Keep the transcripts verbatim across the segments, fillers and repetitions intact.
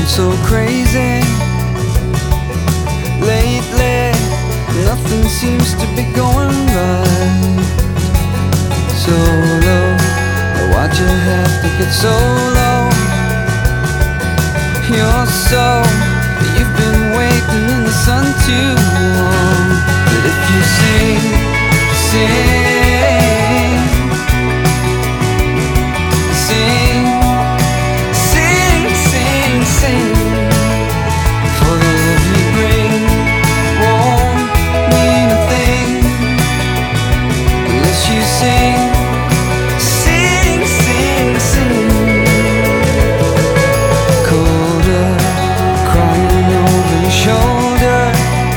going so crazy lately. Nothing seems to be going right. So low, why'd you have to get so low? You're so, you've been waiting in the sun too long. But if you sing, sing, sing, sing, sing, sing, for the love you bring won't mean a thing unless you sing, sing, sing, sing. Colder, crying over your shoulder,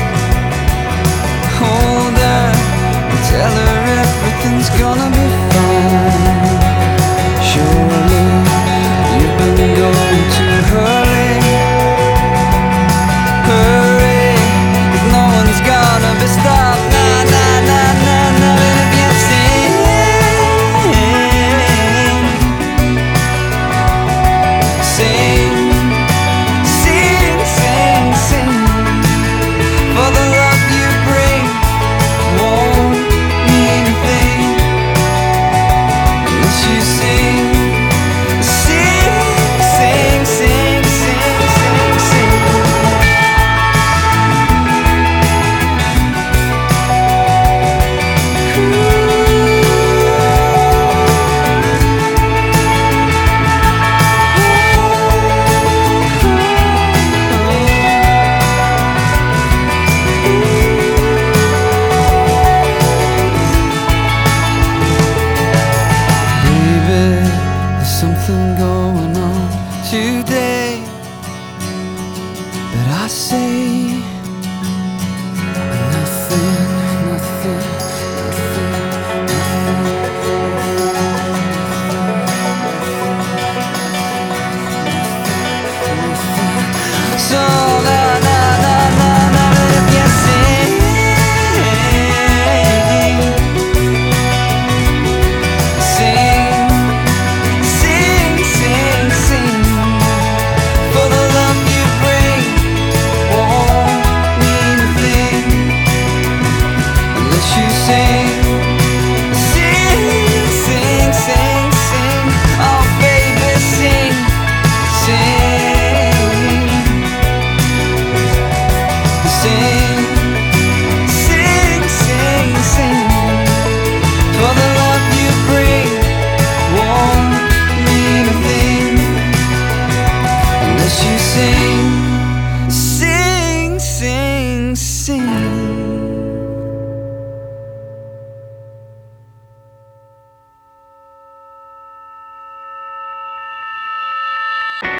hold her and tell her everything's gonna be fine. Surely you've been going too early. Hurry, 'cause no one's gonna be stopped. Nah, nah, nah, nah, nah. And if you sing, sing, sing, sing, sing, for the love you bring won't mean a thing unless you sing, sing, sing, sing, sing, sing, sing. Baby, there's something going on today, but I say nothing, nothing, nothing. So na na na na na, if you sing, sing, sing, sing, sing, for the love you bring won't mean a thing unless you sing, sing, sing, sing, sing. Oh baby, sing, sing, sing, sing, sing, sing, for the love you bring won't mean a thing unless you sing.